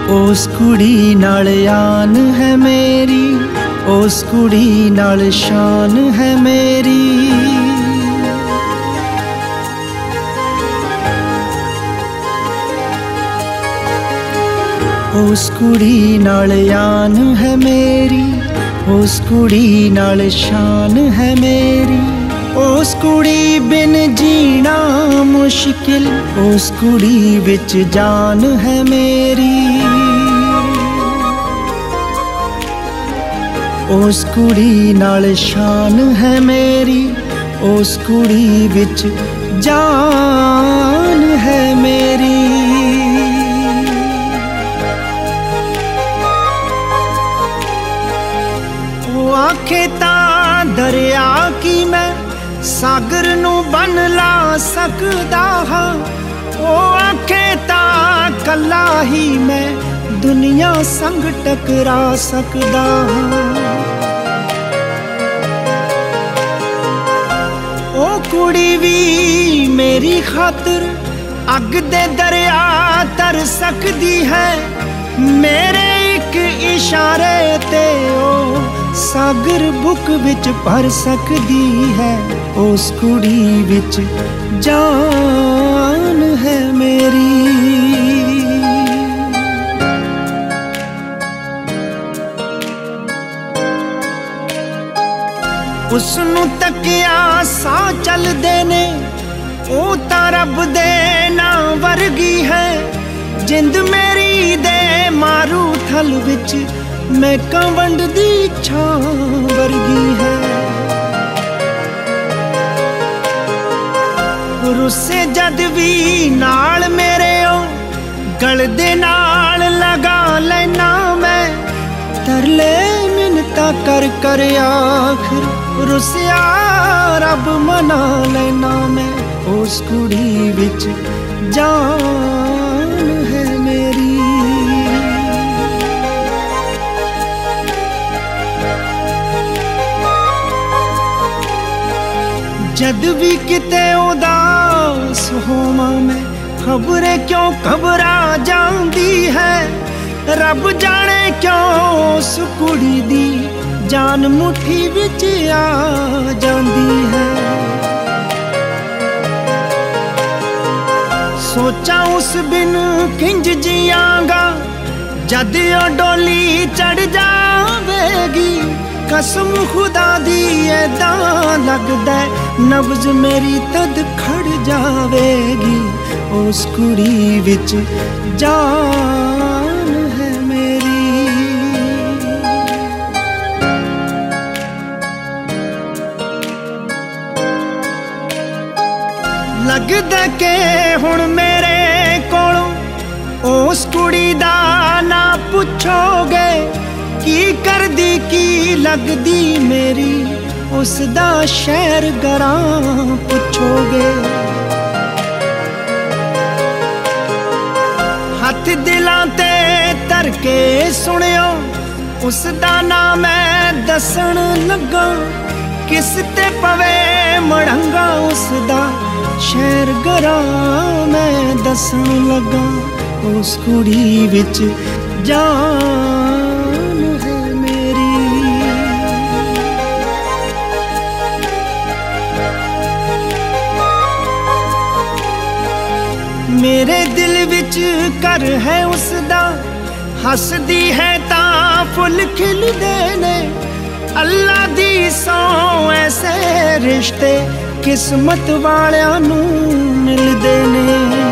उस कुड़ी नाल आन है मेरी, उस कुड़ी नाल शान है मेरी। उस कुड़ी नाल आन है मेरी, उस कुड़ी नाल शान है मेरी। उस कुड़ी बिन जीना मुश्किल, उस कुड़ी विच जान है मेरी। उस कुड़ी नाल शान है मेरी, उस कुड़ी विच जान है मेरी। वो आखे तां दरिया की मैं सागर नू बन ला सकदा हां, ओ आखे तां कल्ला ही मैं दुनिया संग टकरा सकदा हां। ओ कुड़ी भी मेरी खातिर अग दे दरिया तर सकदी है, मेरे एक इशारे ते ओ सागर बुक विच भर सकदी है। उस कुड़ी विच जान है मेरी। उसनू तकिया सा चलदे ने, ओ तां रब दे नां वर्गी है। जिंद मेरी दे मारू थल विच मैं कंवंड दी छां वर्गी है। रुस्से जद भी नाल मेरे ओ गल दे नाल लगा लेना मैं, तरले मिन्नतां कर कर आखिर रुस्या रब मना लेना मैं। उस कुड़ी विच जान है मेरी। जद भी किते उदास होवां मैं, खबरें क्यों घबरा जांदी है। रब जाने क्यों उस कुड़ी दी जान मुट्ठी विच आ जांदी है। सोचा उस बिन किंज जियांगा, जद ओ डोली चढ़ जावेगी। कसम खुदा दी ऐदां लगदा नब्ज मेरी तद खड़ जावेगी। उस कुड़ी विच जान है मेरी। लगदा के हुण मेरे कोलों उस कुड़ी दा ना पुछोगे, की करदी की लगदी मेरी उसदा शहर गरां पुछोगे। हथ दिलां ते धर के सुनियो, उसदा नाम मैं दसन लगा। किस ते पवे मड़ंगा उसदा शहर गरां मैं दसन लगा। उस कुड़ी विच जान है मेरी। मेरे दिल विच घर है उसदा, हसदी है तां फुल खिलदे ने। अल्लाह दी सौ ऐसे रिश्ते किस्मत वालियां नू मिलदे ने।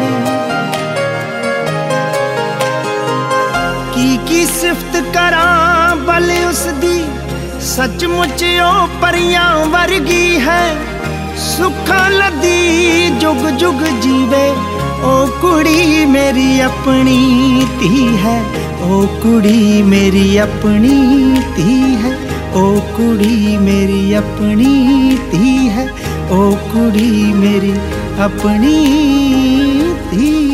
की सिफत करां बल उसदी, सचमुच ओ परियां वर्गी है। सुखा लदी जुग जुग जीवे, ओ कुड़ी मेरी अपनी धी है। ओ कुड़ी मेरी अपनी धी है। ओ कुड़ी मेरी अपनी धी है। ओ कुड़ी मेरी अपनी धी।